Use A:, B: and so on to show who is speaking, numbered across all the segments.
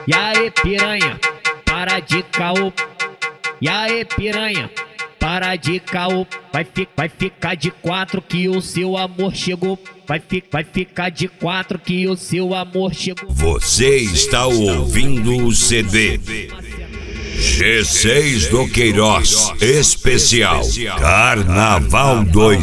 A: E aí piranha, para de caô. E aí piranha, para de caô. Vai ficar de quatro que o seu amor chegou. Vai ficar de quatro que o seu amor chegou.
B: Você está ouvindo o CD G6 do Queiroz Especial Carnaval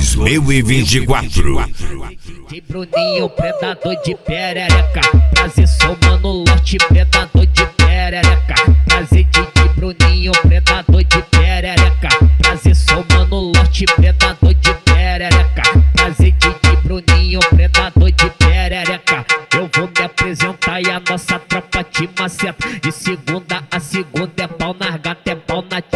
B: 2024.
A: De Bruninho, predador de perereca. Prazer, sou Mano Lote, predador de perereca. Prazer, de Bruninho, predador de perereca. Prazer, sou Mano Lote, predador de perereca. Prazer, de Bruninho, predador de perereca. Eu vou me apresentar e a nossa tropa te maceta. De segunda a segunda é pau na gata, é pau na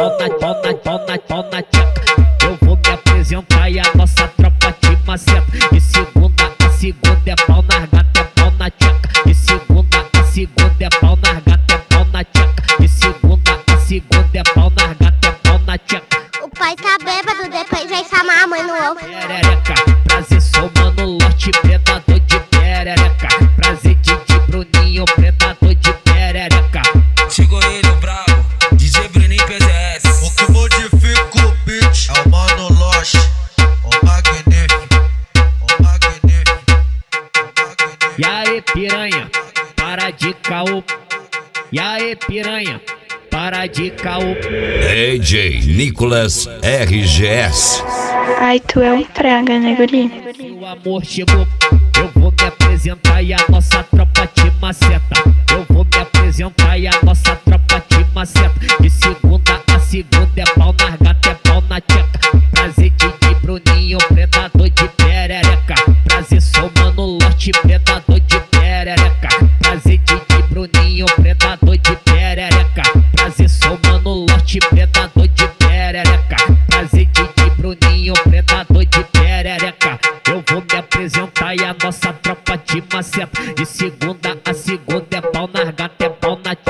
A: tcheca. Eu vou me apresentar e a nossa tropa te maceta. De segunda a segunda é pau na gata, é pau na tcheca. De segunda a segunda é pau na gata, é pau na tcheca. De segunda a segunda é pau na gata, é pau na tcheca.
C: O pai tá bêbado, depois vai chamar a mãe no ovo.
A: Perereca, prazer, sou Mano Lote, predador de perereca. Prazer, de Bruninho, predador de perereca.
D: Chegou ele, o brabo, DJ Bruninho PZS.
E: O que modifica o beat é o Mano Lote, o magnífico, o magnífico, o magnífico.
A: E aí piranha, para de caô. E aí piranha, para de caô.
B: DJ Nicolas RGS.
F: Ai, tu é um praga, né, guri?
A: O amor chegou, eu vou me apresentar e a nossa tropa te maceta. Eu vou me apresentar e a nossa tropa te maceta. De segunda a segunda é pau na gata, é pau na tcheca. Prazer, de Bruninho, predador de perereca. Prazer, sou Mano Lote, predador de perereca. Prazer, de Bruninho, predador de perereca. Prazer, sou Mano Lote, predador de perereca. Prazer, de Bruninho, predador de perereca. Eu vou me apresentar e a nossa tropa te maceta. De segunda a segunda é pau na gata, é pau na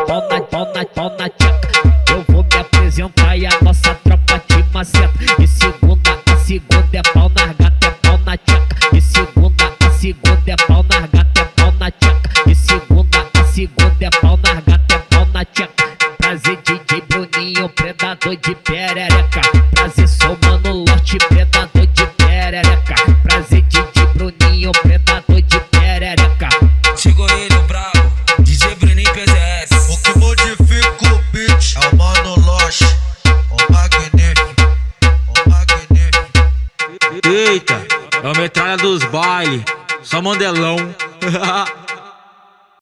A: tcheca. Eu vou me apresentar e a nossa tropa te maceta. De segunda a segunda é pau na gata, é pau na tcheca. De segunda a segunda é pau na gata, é pau na tcheca. De segunda a segunda é pau na gata, é pau na tcheca. Prazer, de Bruninho, predador de perereca. Prazer, sou Mano Lote, predador de perereca. Prazer, de Bruninho, predador de perereca.
D: Chegou ele, o brabo, DJ Bruninho PZS.
E: O que modifica o beat é o Mano Lote, o magnífico, o magnífico.
D: Eita, é a metralha dos baile, só mandelão.